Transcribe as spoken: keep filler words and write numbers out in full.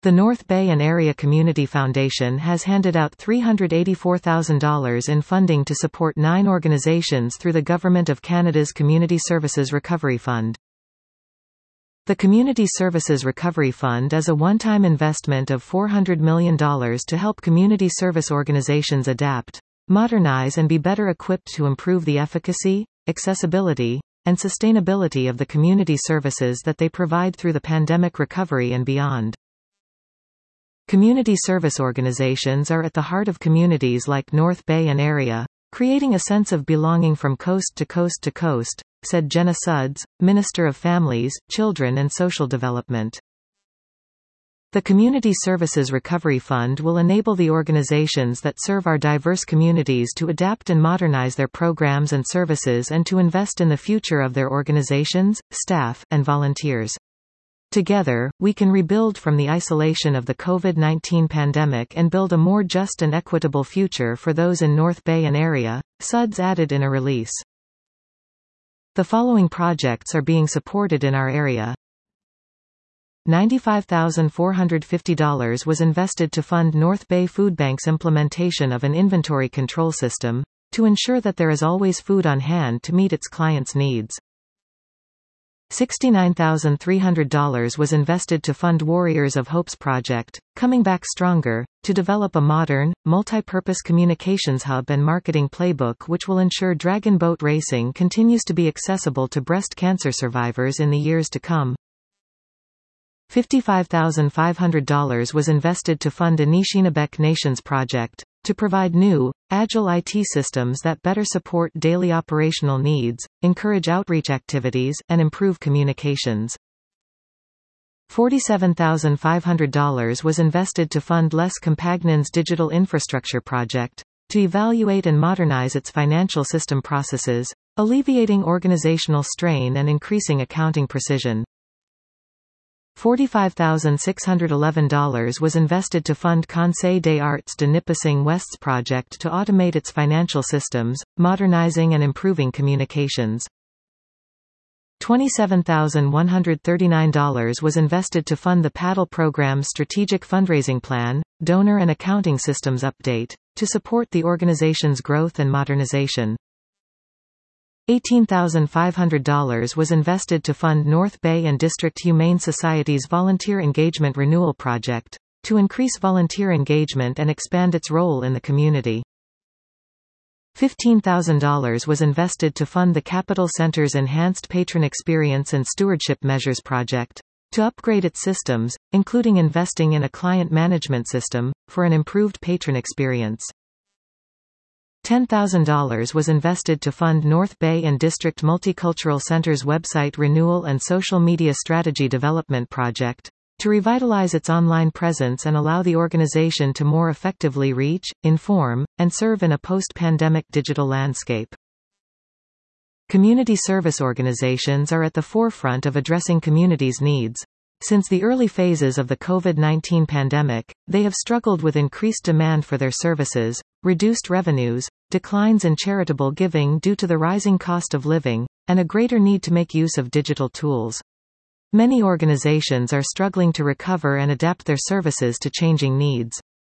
The North Bay and Area Community Foundation has handed out three hundred eighty-four thousand dollars in funding to support nine organizations through the Government of Canada's Community Services Recovery Fund. The Community Services Recovery Fund is a one-time investment of four hundred million dollars to help community service organizations adapt, modernize and be better equipped to improve the efficacy, accessibility, and sustainability of the community services that they provide through the pandemic recovery and beyond. Community service organizations are at the heart of communities like North Bay and Area, creating a sense of belonging from coast to coast to coast, said Jenna Sudds, Minister of Families, Children and Social Development. The Community Services Recovery Fund will enable the organizations that serve our diverse communities to adapt and modernize their programs and services and to invest in the future of their organizations, staff, and volunteers. Together, we can rebuild from the isolation of the COVID nineteen pandemic and build a more just and equitable future for those in North Bay and Area, Sudds added in a release. The following projects are being supported in our area. ninety-five thousand four hundred fifty dollars was invested to fund North Bay Food Bank's implementation of an inventory control system, to ensure that there is always food on hand to meet its clients' needs. sixty-nine thousand three hundred dollars was invested to fund Warriors of Hope's project, Coming Back Stronger, to develop a modern, multi-purpose communications hub and marketing playbook which will ensure Dragon Boat racing continues to be accessible to breast cancer survivors in the years to come. fifty-five thousand five hundred dollars was invested to fund Anishinabek Nations project, to provide new, agile I T systems that better support daily operational needs, encourage outreach activities, and improve communications. forty-seven thousand five hundred dollars was invested to fund Les Compagnon's digital infrastructure project, to evaluate and modernize its financial system processes, alleviating organizational strain and increasing accounting precision. forty-five thousand six hundred eleven dollars was invested to fund Conseil des Arts de Nipissing West's project to automate its financial systems, modernizing and improving communications. twenty-seven thousand one hundred thirty-nine dollars was invested to fund the Paddle Program's strategic fundraising plan, donor and accounting systems update, to support the organization's growth and modernization. eighteen thousand five hundred dollars was invested to fund North Bay and District Humane Society's Volunteer Engagement Renewal Project, to increase volunteer engagement and expand its role in the community. fifteen thousand dollars was invested to fund the Capital Centre's Enhanced Patron Experience and Stewardship Measures Project, to upgrade its systems, including investing in a client management system, for an improved patron experience. ten thousand dollars was invested to fund North Bay and District Multicultural Centre's website renewal and social media strategy development project, to revitalize its online presence and allow the organization to more effectively reach, inform, and serve in a post-pandemic digital landscape. Community service organizations are at the forefront of addressing communities' needs. Since the early phases of the COVID nineteen pandemic, they have struggled with increased demand for their services, reduced revenues, declines in charitable giving due to the rising cost of living, and a greater need to make use of digital tools. Many organizations are struggling to recover and adapt their services to changing needs.